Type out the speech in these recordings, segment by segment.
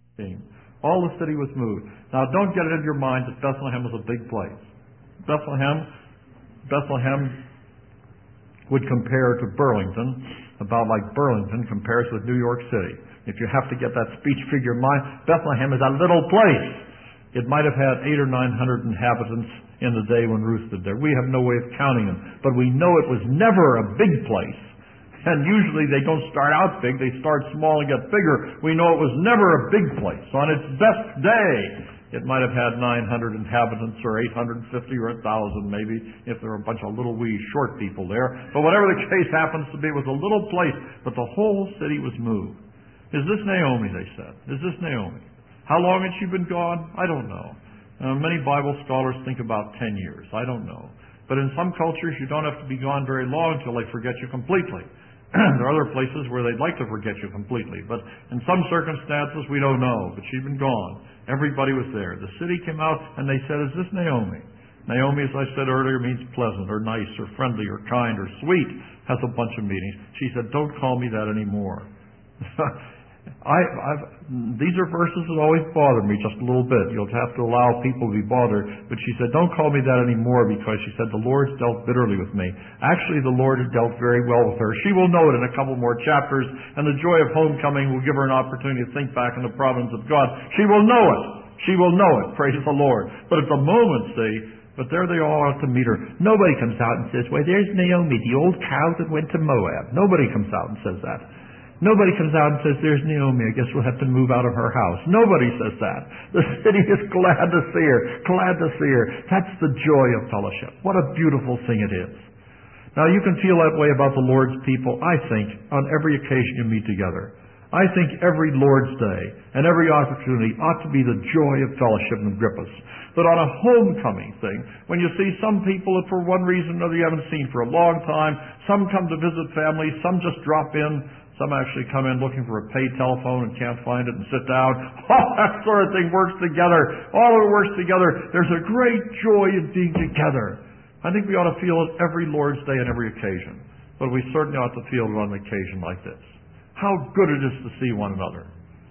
All the city was moved. Now, don't get it in your mind that Bethlehem was a big place. Bethlehem would compare to Burlington, about like Burlington compares with New York City. If you have to get that speech figure in mind, Bethlehem is a little place. It might have had 800 or 900 inhabitants in the day when Ruth lived there. We have no way of counting them, but we know it was never a big place. And usually they don't start out big, they start small and get bigger. We know it was never a big place. On its best day, it might have had 900 inhabitants or 850 or 1,000 maybe, if there were a bunch of little wee short people there. But whatever the case happens to be, it was a little place, but the whole city was moved. Is this Naomi, they said. Is this Naomi? How long had she been gone? I don't know. Many Bible scholars think about 10 years. I don't know. But in some cultures, you don't have to be gone very long until they forget you completely. There are other places where they'd like to forget you completely. But in some circumstances, we don't know. But she'd been gone. Everybody was there. The city came out and they said, is this Naomi? Naomi, as I said earlier, means pleasant or nice or friendly or kind or sweet. Has a bunch of meanings. She said, don't call me that anymore. These are verses that always bother me just a little bit. You'll have to allow people to be bothered. But she said, don't call me that anymore, because she said, the Lord's dealt bitterly with me. Actually, the Lord has dealt very well with her. She will know it in a couple more chapters, and the joy of homecoming will give her an opportunity to think back on the providence of God. She will know it. She will know it. Praise the Lord. But at the moment, see, but there they all are to meet her. Nobody comes out and says, well, there's Naomi, the old cow that went to Moab. Nobody comes out and says that. Nobody comes out and says, there's Naomi, I guess we'll have to move out of her house. Nobody says that. The city is glad to see her, glad to see her. That's the joy of fellowship. What a beautiful thing it is. Now, you can feel that way about the Lord's people, I think, on every occasion you meet together. I think every Lord's Day and every opportunity ought to be the joy of fellowship and grip us. But on a homecoming thing, when you see some people that for one reason or another you haven't seen for a long time, some come to visit families, some just drop in, some actually come in looking for a paid telephone and can't find it and sit down. All that sort of thing works together. All of it works together. There's a great joy in being together. I think we ought to feel it every Lord's Day and every occasion. But we certainly ought to feel it on an occasion like this. How good it is to see one another.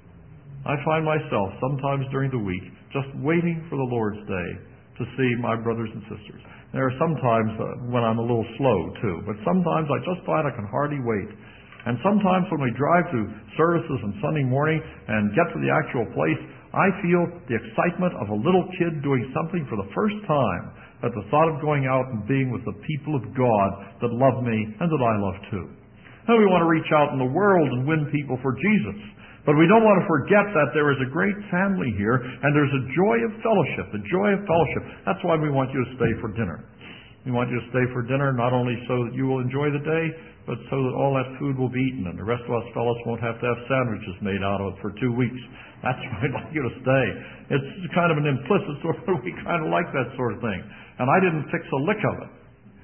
I find myself sometimes during the week just waiting for the Lord's Day to see my brothers and sisters. There are some times when I'm a little slow too, but sometimes I just find I can hardly wait. And sometimes when we drive to services on Sunday morning and get to the actual place, I feel the excitement of a little kid doing something for the first time at the thought of going out and being with the people of God that love me and that I love too. And we want to reach out in the world and win people for Jesus. But we don't want to forget that there is a great family here, and there's a joy of fellowship, the joy of fellowship. That's why we want you to stay for dinner. We want you to stay for dinner not only so that you will enjoy the day, but so that all that food will be eaten, and the rest of us fellows won't have to have sandwiches made out of it for 2 weeks. That's why I'd like you to stay. It's kind of an implicit sort of, we kind of like that sort of thing. And I didn't fix a lick of it.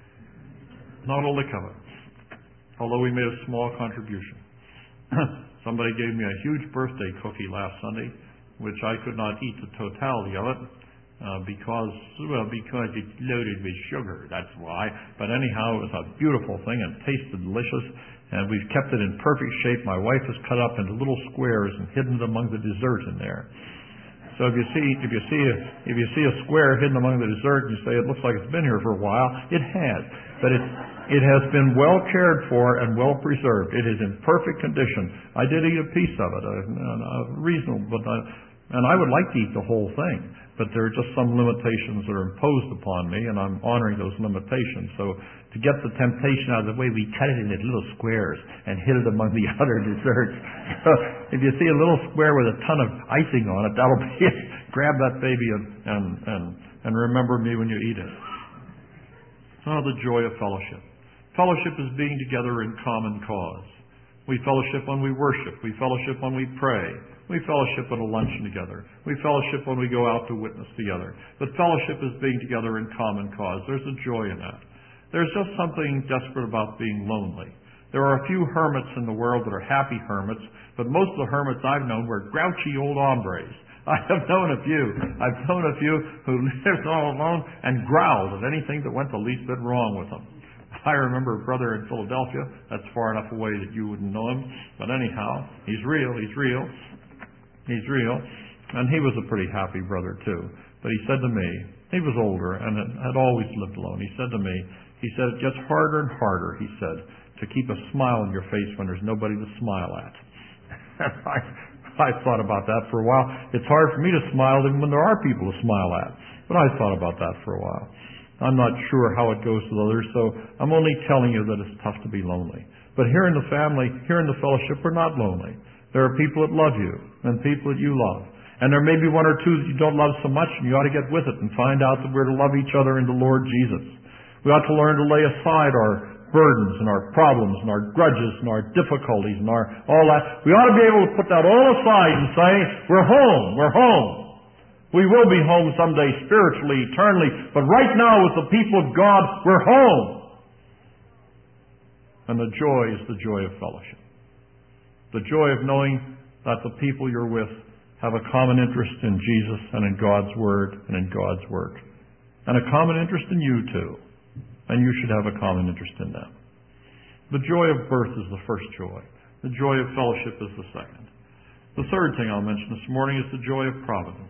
Not a lick of it. Although we made a small contribution. Somebody gave me a huge birthday cookie last Sunday, which I could not eat the totality of it, because it's loaded with sugar, that's why. But anyhow, it was a beautiful thing and tasted delicious, and we've kept it in perfect shape. My wife has cut up into little squares and hidden it among the dessert in there. So if you see a square hidden among the dessert and you say it looks like it's been here for a while, it has. But it has been well cared for and well preserved. It is in perfect condition. I did eat a piece of it, reasonable, and I would like to eat the whole thing. But there are just some limitations that are imposed upon me, and I'm honoring those limitations. So to get the temptation out of the way, we cut it into little squares and hid it among the other desserts. So if you see a little square with a ton of icing on it, that'll be it. Grab that baby and remember me when you eat it. Oh, the joy of fellowship. Fellowship is being together in common cause. We fellowship when we worship. We fellowship when we pray. We fellowship at a luncheon together. We fellowship when we go out to witness together. But fellowship is being together in common cause. There's a joy in that. There's just something desperate about being lonely. There are a few hermits in the world that are happy hermits, but most of the hermits I've known were grouchy old hombres. I have known a few. I've known a few who lived all alone and growled at anything that went the least bit wrong with them. I remember a brother in Philadelphia. That's far enough away that you wouldn't know him. But anyhow, he's real. He's real. He's real. And he was a pretty happy brother too. But he said to me, he was older and had always lived alone. He said to me, he said, it gets harder and harder, he said, to keep a smile on your face when there's nobody to smile at. I thought about that for a while. It's hard for me to smile even when there are people to smile at. But I thought about that for a while. I'm not sure how it goes with others, so I'm only telling you that it's tough to be lonely. But here in the family, here in the fellowship, we're not lonely. There are people that love you and people that you love. And there may be one or two that you don't love so much, and you ought to get with it and find out that we're to love each other in the Lord Jesus. We ought to learn to lay aside our burdens and our problems and our grudges and our difficulties and all that. We ought to be able to put that all aside and say, we're home, we're home. We will be home someday spiritually, eternally, but right now with the people of God, we're home. And the joy is the joy of fellowship. The joy of knowing that the people you're with have a common interest in Jesus and in God's Word and in God's work. And a common interest in you too. And you should have a common interest in them. The joy of birth is the first joy. The joy of fellowship is the second. The third thing I'll mention this morning is the joy of providence.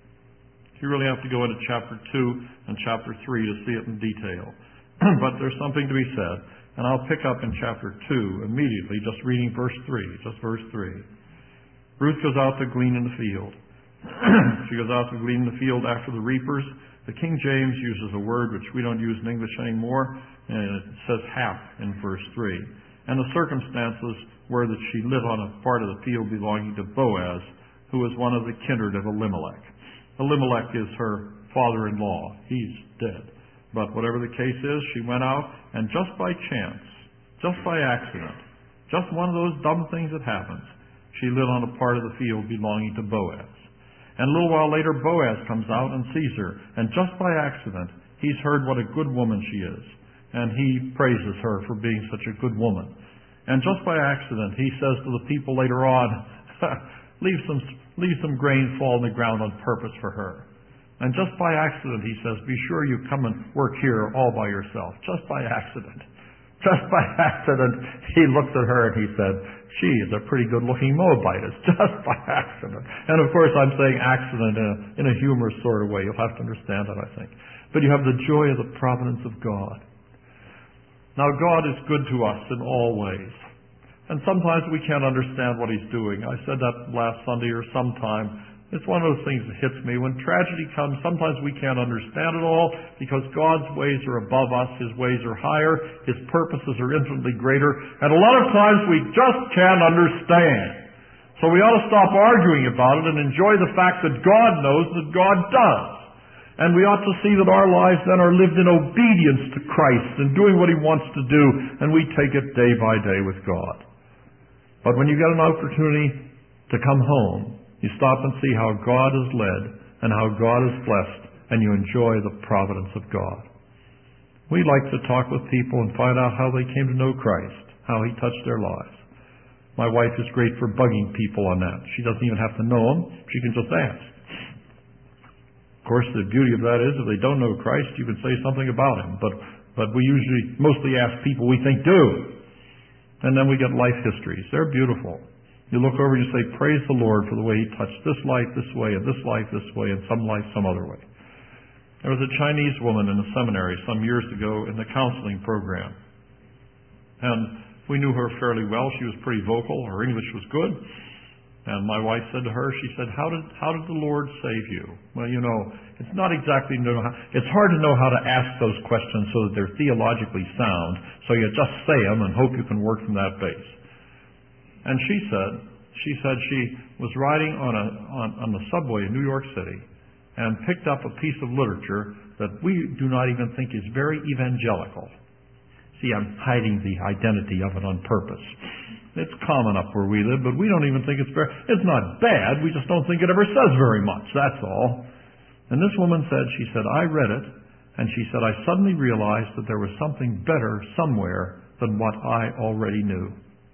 You really have to go into chapter 2 and chapter 3 to see it in detail. But there's something to be said. And I'll pick up in chapter 2 immediately, just reading verse 3. Just verse 3. Ruth goes out to glean in the field. She goes out to glean in the field after the reapers. The King James uses a word which we don't use in English anymore, and it says half in verse 3. And the circumstances were that she lived on a part of the field belonging to Boaz, who was one of the kindred of Elimelech. Elimelech is her father-in-law. He's dead. But whatever the case is, she went out, and just by chance, just by accident, just one of those dumb things that happens, she lived on a part of the field belonging to Boaz. And a little while later, Boaz comes out and sees her. And just by accident, he's heard what a good woman she is. And he praises her for being such a good woman. And just by accident, he says to the people later on, leave some grain fall on the ground on purpose for her. And just by accident, he says, be sure you come and work here all by yourself. Just by accident. Just by accident, he looked at her and he said, she is a pretty good-looking Moabite. It's just by accident. And of course, I'm saying accident in a humorous sort of way. You'll have to understand that, I think. But you have the joy of the providence of God. Now, God is good to us in all ways. And sometimes we can't understand what He's doing. I said that last Sunday or sometime. It's one of those things that hits me. When tragedy comes, sometimes we can't understand it all because God's ways are above us. His ways are higher. His purposes are infinitely greater. And a lot of times we just can't understand. So we ought to stop arguing about it and enjoy the fact that God knows that God does. And we ought to see that our lives then are lived in obedience to Christ and doing what He wants to do. And we take it day by day with God. But when you get an opportunity to come home, you stop and see how God is led and how God is blessed, and you enjoy the providence of God. We like to talk with people and find out how they came to know Christ, how He touched their lives. My wife is great for bugging people on that. She doesn't even have to know Him. She can just ask. Of course, the beauty of that is if they don't know Christ, you can say something about Him. But we usually mostly ask people we think do. And then we get life histories. They're beautiful. You look over and you say, praise the Lord for the way He touched this life this way, and this life this way, and some life some other way. There was a Chinese woman in the seminary some years ago in the counseling program. And we knew her fairly well. She was pretty vocal. Her English was good. And my wife said to her, she said, how did the Lord save you? Well, you know, it's not exactly, it's hard to know how to ask those questions so that they're theologically sound. So you just say them and hope you can work from that base. And she said she was riding on the subway in New York City and picked up a piece of literature that we do not even think is very evangelical. See, I'm hiding the identity of it on purpose. It's common up where we live, but we don't even think it's not bad. We just don't think it ever says very much, that's all. And this woman said, she said, I read it, and she said, I suddenly realized that there was something better somewhere than what I already knew.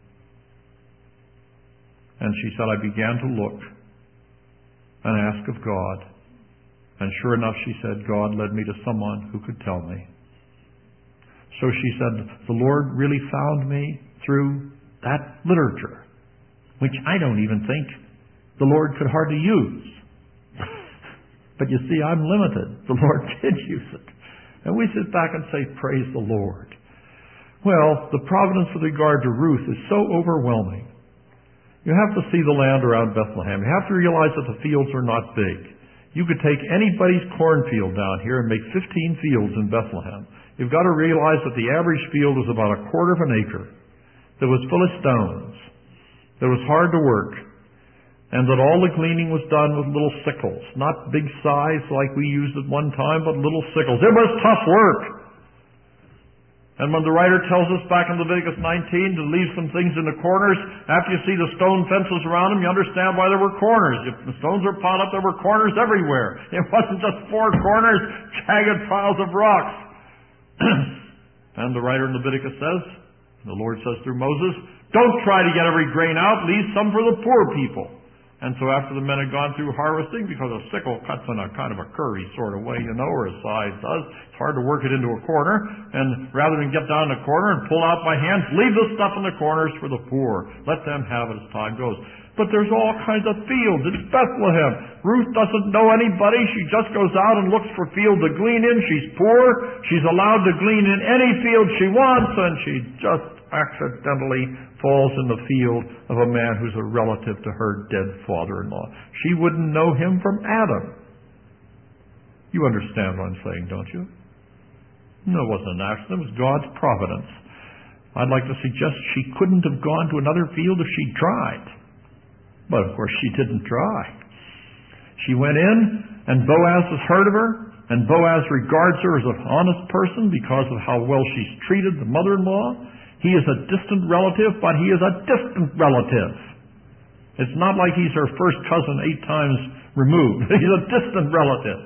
And she said, I began to look and ask of God. And sure enough, she said, God led me to someone who could tell me. So she said, the Lord really found me through that literature, which I don't even think the Lord could hardly use. But you see, I'm limited. The Lord did use it. And we sit back and say, praise the Lord. Well, the providence with regard to Ruth is so overwhelming. You have to see the land around Bethlehem. You have to realize that the fields are not big. You could take anybody's cornfield down here and make 15 fields in Bethlehem. You've got to realize that the average field was about 1/4 of an acre, that was full of stones, that was hard to work, and that all the gleaning was done with little sickles, not big size like we used at one time, but little sickles. It was tough work. And when the writer tells us back in Leviticus 19 to leave some things in the corners, after you see the stone fences around them, you understand why there were corners. If the stones were piled up, there were corners everywhere. It wasn't just 4 corners, jagged piles of rocks. And the writer in Leviticus says, the Lord says through Moses, don't try to get every grain out, leave some for the poor people. And so after the men had gone through harvesting, because a sickle cuts in a kind of a curvy sort of way, or a scythe does, it's hard to work it into a corner, and rather than get down in the corner and pull out by hand, leave the stuff in the corners for the poor. Let them have it as time goes. But there's all kinds of fields. It's Bethlehem. Ruth doesn't know anybody. She just goes out and looks for field to glean in. She's poor. She's allowed to glean in any field she wants, and she just accidentally falls in the field of a man who's a relative to her dead father-in-law. She wouldn't know him from Adam. You understand what I'm saying, don't you? No, it wasn't an accident. It was God's providence. I'd like to suggest she couldn't have gone to another field if she tried. But, of course, she didn't try. She went in, and Boaz has heard of her, and Boaz regards her as an honest person because of how well she's treated the mother-in-law. He is a distant relative, but he is a distant relative. It's not like he's her first cousin 8 times removed. He's a distant relative.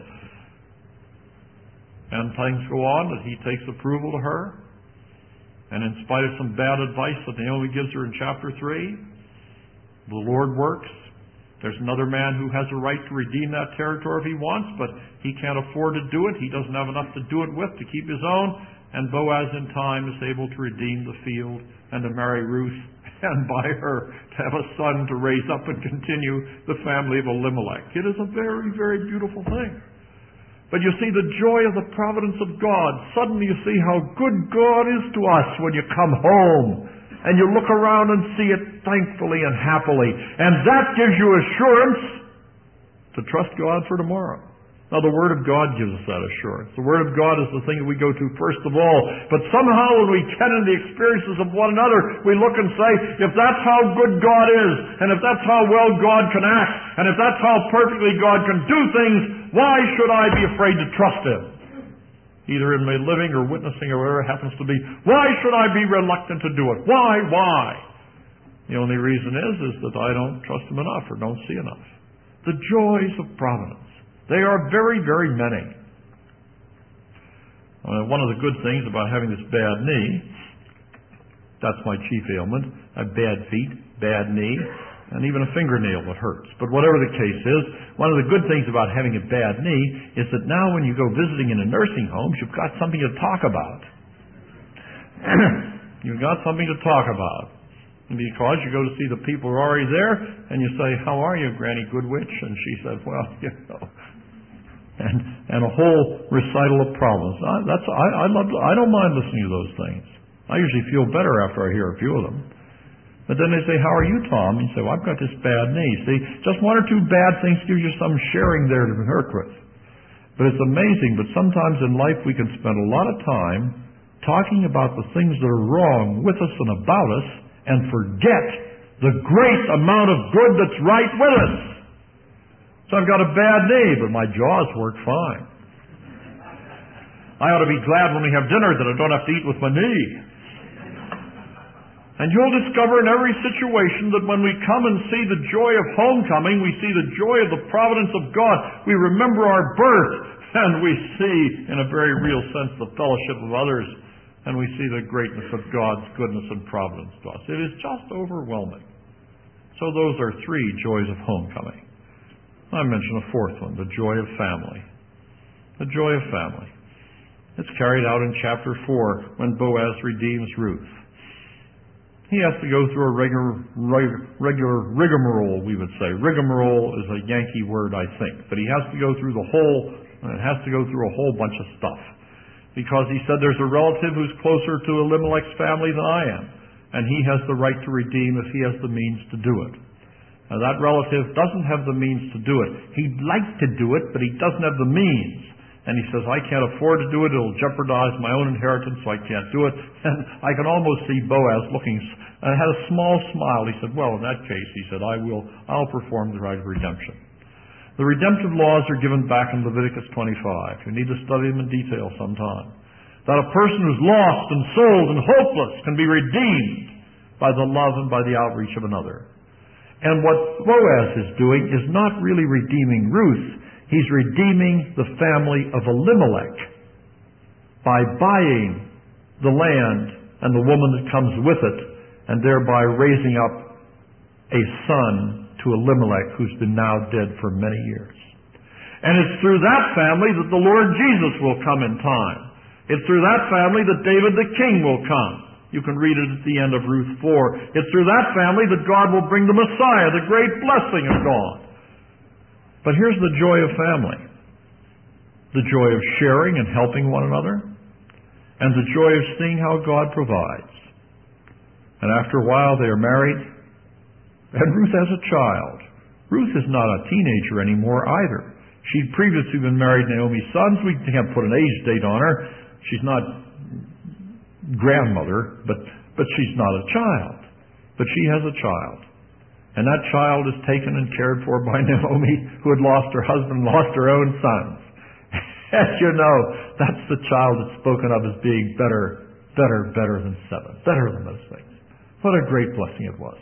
And things go on that he takes approval to her. And in spite of some bad advice that Naomi gives her in chapter 3, the Lord works. There's another man who has a right to redeem that territory if he wants, but he can't afford to do it. He doesn't have enough to do it with to keep his own. And Boaz in time is able to redeem the field and to marry Ruth and by her to have a son to raise up and continue the family of Elimelech. It is a very, very beautiful thing. But you see the joy of the providence of God. Suddenly you see how good God is to us when you come home and you look around and see it thankfully and happily. And that gives you assurance to trust God for tomorrow. Now, the Word of God gives us that assurance. The Word of God is the thing that we go to first of all. But somehow when we get into the experiences of one another, we look and say, if that's how good God is, and if that's how well God can act, and if that's how perfectly God can do things, why should I be afraid to trust Him? Either in my living or witnessing or whatever it happens to be. Why should I be reluctant to do it? Why? The only reason is that I don't trust Him enough or don't see enough. The joys of providence. They are very, very many. One of the good things about having this bad knee, that's my chief ailment. I have bad feet, bad knee, and even a fingernail that hurts. But whatever the case is, one of the good things about having a bad knee is that now when you go visiting in a nursing home, you've got something to talk about. You've got something to talk about. Because you go to see the people who are already there, and you say, how are you, Granny Goodwitch? And she says, well, you know. And a whole recital of problems. I don't mind listening to those things. I usually feel better after I hear a few of them. But then they say, how are you, Tom? And you say, well, I've got this bad knee. See, just 1 or 2 bad things gives you some sharing there to work with. But it's amazing, but sometimes in life we can spend a lot of time talking about the things that are wrong with us and about us and forget the great amount of good that's right with us. So I've got a bad knee, but my jaws work fine. I ought to be glad when we have dinner that I don't have to eat with my knee. And you'll discover in every situation that when we come and see the joy of homecoming, we see the joy of the providence of God. We remember our birth, and we see, in a very real sense, the fellowship of others, and we see the greatness of God's goodness and providence to us. It is just overwhelming. So those are 3 joys of homecoming. I mentioned a 4th one, the joy of family. The joy of family. It's carried out in chapter 4 when Boaz redeems Ruth. He has to go through a regular rigmarole, we would say. Rigmarole is a Yankee word, I think. But he has to go through it has to go through a whole bunch of stuff. Because he said there's a relative who's closer to Elimelech's family than I am. And he has the right to redeem if he has the means to do it. Now, that relative doesn't have the means to do it. He'd like to do it, but he doesn't have the means. And he says, I can't afford to do it. It'll jeopardize my own inheritance, so I can't do it. And I can almost see Boaz looking, and had a small smile. He said, well, in that case, he said, I'll perform the rite of redemption. The redemptive laws are given back in Leviticus 25. You need to study them in detail sometime. That a person who's lost and sold and hopeless can be redeemed by the love and by the outreach of another. And what Boaz is doing is not really redeeming Ruth. He's redeeming the family of Elimelech by buying the land and the woman that comes with it, and thereby raising up a son to Elimelech who's been now dead for many years. And it's through that family that the Lord Jesus will come in time. It's through that family that David the king will come. You can read it at the end of Ruth 4. It's through that family that God will bring the Messiah, the great blessing of God. But here's the joy of family. The joy of sharing and helping one another. And the joy of seeing how God provides. And after a while they are married. And Ruth has a child. Ruth is not a teenager anymore either. She'd previously been married Naomi's sons. We can't put an age date on her. She's not grandmother, but she's not a child. But she has a child. And that child is taken and cared for by Naomi, who had lost her husband, lost her own sons. As you know, that's the child that's spoken of as being better than seven. Better than those things. What a great blessing it was.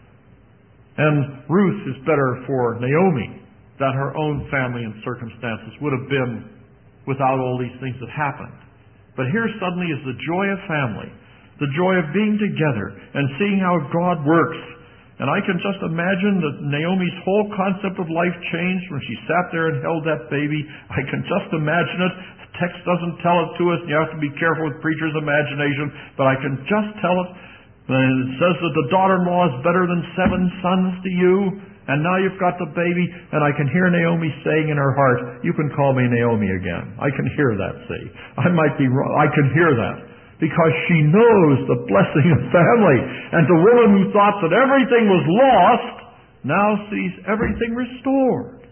And Ruth is better for Naomi than her own family and circumstances would have been without all these things that happened. But here suddenly is the joy of family, the joy of being together and seeing how God works. And I can just imagine that Naomi's whole concept of life changed when she sat there and held that baby. I can just imagine it. The text doesn't tell it to us, and you have to be careful with preachers' imagination, but I can just tell it. And it says that the daughter-in-law is better than 7 sons to you, and now you've got the baby, and I can hear Naomi saying in her heart, you can call me Naomi again. I can hear that, see. I might be wrong. I can hear that. Because she knows the blessing of family. And the woman who thought that everything was lost now sees everything restored.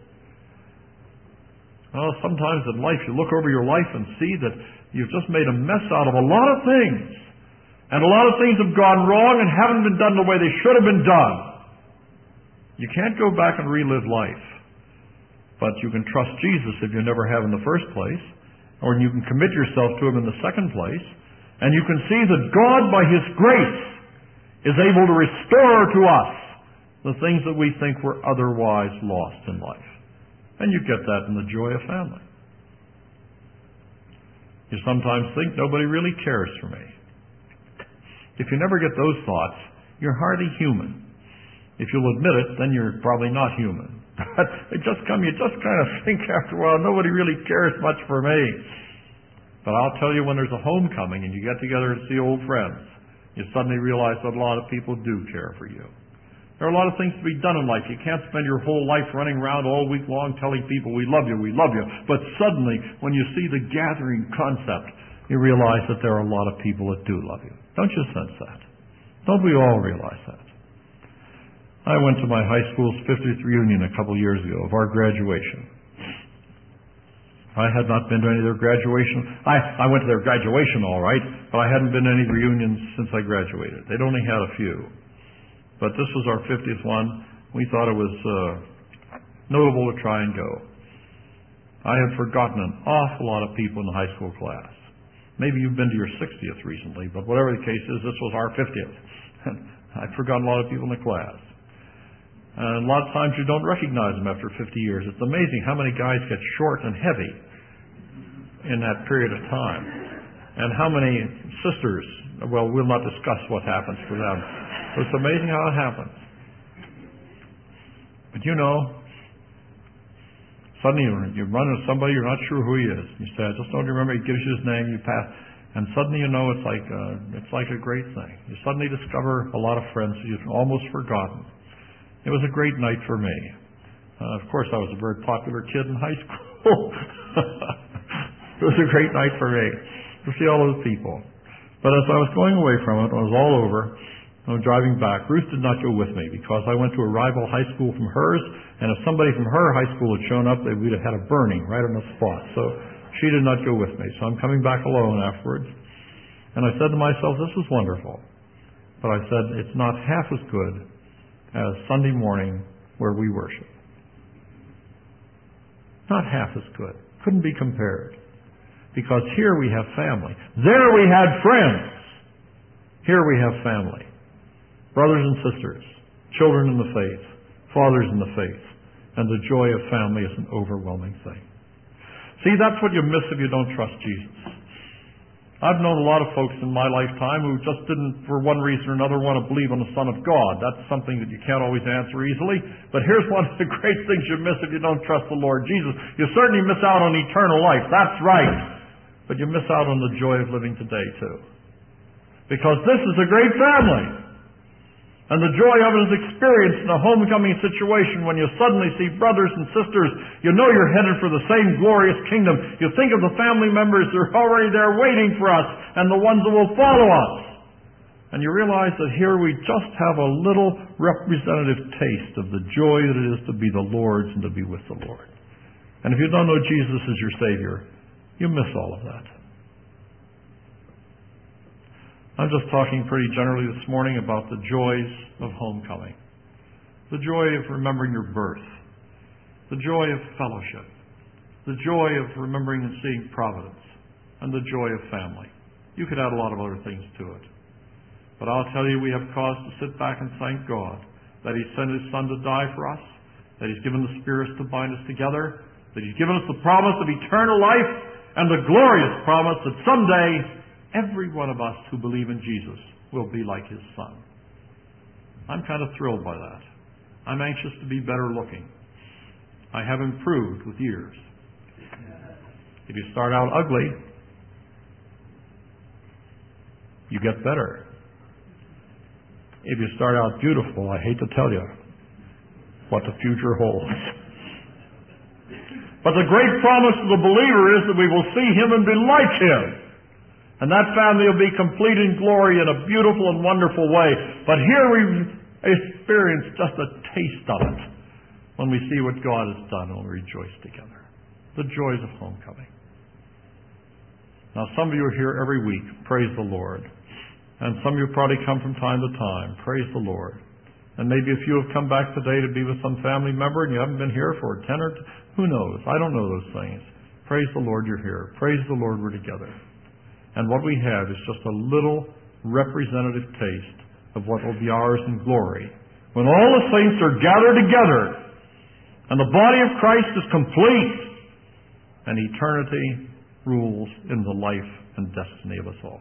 Well, sometimes in life you look over your life and see that you've just made a mess out of a lot of things. And a lot of things have gone wrong and haven't been done the way they should have been done. You can't go back and relive life. But you can trust Jesus if you never have in the first place. Or you can commit yourself to Him in the second place. And you can see that God, by His grace, is able to restore to us the things that we think were otherwise lost in life. And you get that in the joy of family. You sometimes think nobody really cares for me. If you never get those thoughts, you're hardly human. If you'll admit it, then you're probably not human. They just come, you just kind of think after a while, nobody really cares much for me. But I'll tell you, when there's a homecoming and you get together to see old friends, you suddenly realize that a lot of people do care for you. There are a lot of things to be done in life. You can't spend your whole life running around all week long telling people, we love you, we love you. But suddenly, when you see the gathering concept, you realize that there are a lot of people that do love you. Don't you sense that? Don't we all realize that? I went to my high school's 50th reunion a couple years ago of our graduation. I had not been to any of their graduation. I went to their graduation all right, but I hadn't been to any reunions since I graduated. They'd only had a few. But this was our 50th one. We thought it was notable to try and go. I had forgotten an awful lot of people in the high school class. Maybe you've been to your 60th recently, but whatever the case is, this was our 50th. I'd forgotten a lot of people in the class. And a lot of times you don't recognize them after 50 years. It's amazing how many guys get short and heavy in that period of time. And how many sisters, well, we'll not discuss what happens for them. But it's amazing how it happens. But you know, suddenly you run into somebody, you're not sure who he is. You say, I just don't remember, he gives you his name, you pass. And suddenly, it's like a great thing. You suddenly discover a lot of friends who you've almost forgotten. It was a great night for me. Of course, I was a very popular kid in high school. It was a great night for me to see all those people. But as I was going away from it, when it was all over, I was driving back. Ruth did not go with me because I went to a rival high school from hers, and if somebody from her high school had shown up, we'd have had a burning right on the spot. So she did not go with me. So I'm coming back alone afterwards. And I said to myself, this is wonderful. But I said, it's not half as good as Sunday morning where we worship. Not half as good. Couldn't be compared. Because here we have family. There we had friends. Here we have family. Brothers and sisters. Children in the faith. Fathers in the faith. And the joy of family is an overwhelming thing. See, that's what you miss if you don't trust Jesus. I've known a lot of folks in my lifetime who just didn't, for one reason or another, want to believe on the Son of God. That's something that you can't always answer easily. But here's one of the great things you miss if you don't trust the Lord Jesus. You certainly miss out on eternal life. That's right. But you miss out on the joy of living today, too. Because this is a great family. And the joy of it is experienced in a homecoming situation when you suddenly see brothers and sisters. You know you're headed for the same glorious kingdom. You think of the family members that are already there waiting for us and the ones that will follow us. And you realize that here we just have a little representative taste of the joy that it is to be the Lord's and to be with the Lord. And if you don't know Jesus as your Savior, you miss all of that. I'm just talking pretty generally this morning about the joys of homecoming. The joy of remembering your birth. The joy of fellowship. The joy of remembering and seeing providence. And the joy of family. You could add a lot of other things to it. But I'll tell you, we have cause to sit back and thank God that He sent His Son to die for us, that He's given the Spirit to bind us together, that He's given us the promise of eternal life, and the glorious promise that someday every one of us who believe in Jesus will be like His Son. I'm kind of thrilled by that. I'm anxious to be better looking. I have improved with years. If you start out ugly, you get better. If you start out beautiful, I hate to tell you what the future holds. But the great promise of the believer is that we will see Him and be like Him. And that family will be complete in glory in a beautiful and wonderful way. But here we experience just a taste of it when we see what God has done and we rejoice together. The joys of homecoming. Now, some of you are here every week. Praise the Lord. And some of you probably come from time to time. Praise the Lord. And maybe if you have come back today to be with some family member and you haven't been here for 10 or who knows? I don't know those things. Praise the Lord you're here. Praise the Lord we're together. And what we have is just a little representative taste of what will be ours in glory. When all the saints are gathered together and the body of Christ is complete and eternity rules in the life and destiny of us all.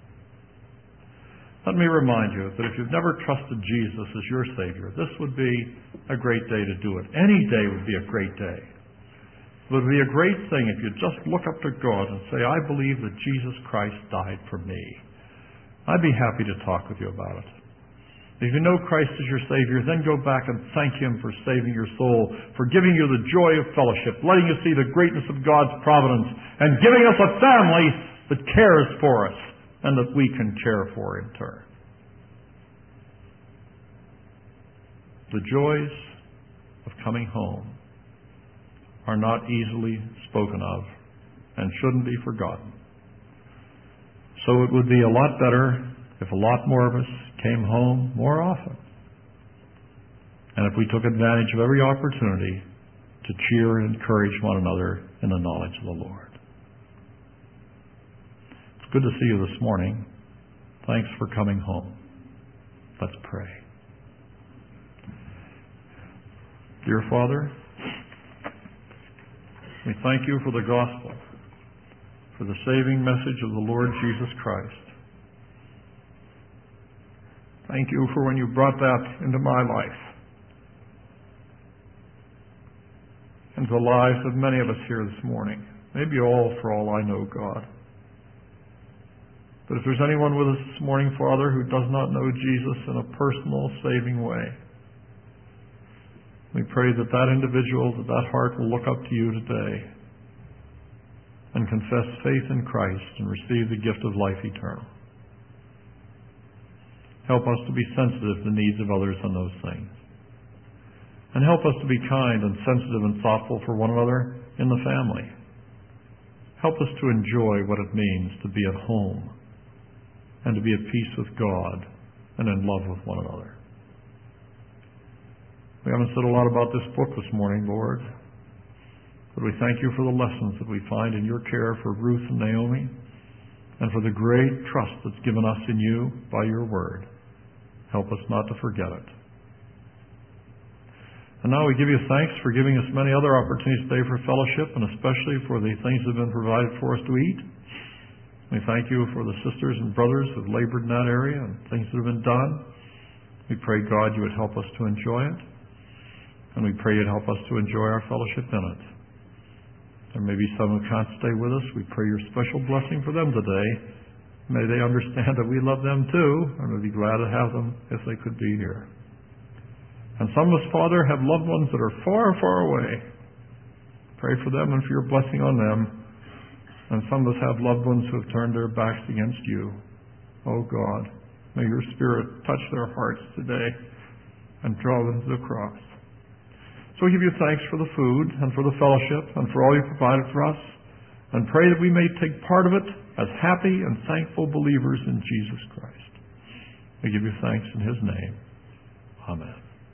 Let me remind you that if you've never trusted Jesus as your Savior, this would be a great day to do it. Any day would be a great day. It would be a great thing if you just look up to God and say, I believe that Jesus Christ died for me. I'd be happy to talk with you about it. If you know Christ as your Savior, then go back and thank Him for saving your soul, for giving you the joy of fellowship, letting you see the greatness of God's providence, and giving us a family that cares for us and that we can care for in turn. The joys of coming home are not easily spoken of and shouldn't be forgotten. So it would be a lot better if a lot more of us came home more often. And if we took advantage of every opportunity to cheer and encourage one another in the knowledge of the Lord. It's good to see you this morning. Thanks for coming home. Let's pray. Dear Father, we thank You for the gospel, for the saving message of the Lord Jesus Christ. Thank You for when You brought that into my life and the lives of many of us here this morning. Maybe all, for all I know, God. But if there's anyone with us this morning, Father, who does not know Jesus in a personal, saving way, we pray that that individual, that heart will look up to you today and confess faith in Christ and receive the gift of life eternal. Help us to be sensitive to the needs of others on those things. And help us to be kind and sensitive and thoughtful for one another in the family. Help us to enjoy what it means to be at home and to be at peace with God and in love with one another. We haven't said a lot about this book this morning, Lord, but we thank you for the lessons that we find in your care for Ruth and Naomi and for the great trust that's given us in you by your word. Help us not to forget it. And now we give you thanks for giving us many other opportunities today for fellowship, and especially for the things that have been provided for us to eat. We thank you for the sisters and brothers who have labored in that area and things that have been done. We pray, God, you would help us to enjoy it. And we pray you'd help us to enjoy our fellowship in it. There may be some who can't stay with us. We pray your special blessing for them today. May they understand that we love them too, and we'd be glad to have them if they could be here. And some of us, Father, have loved ones that are far, far away. Pray for them and for your blessing on them. And some of us have loved ones who have turned their backs against you. Oh God, may your Spirit touch their hearts today and draw them to the cross. So we give you thanks for the food and for the fellowship and for all you provided for us, and pray that we may take part of it as happy and thankful believers in Jesus Christ. We give you thanks in his name. Amen.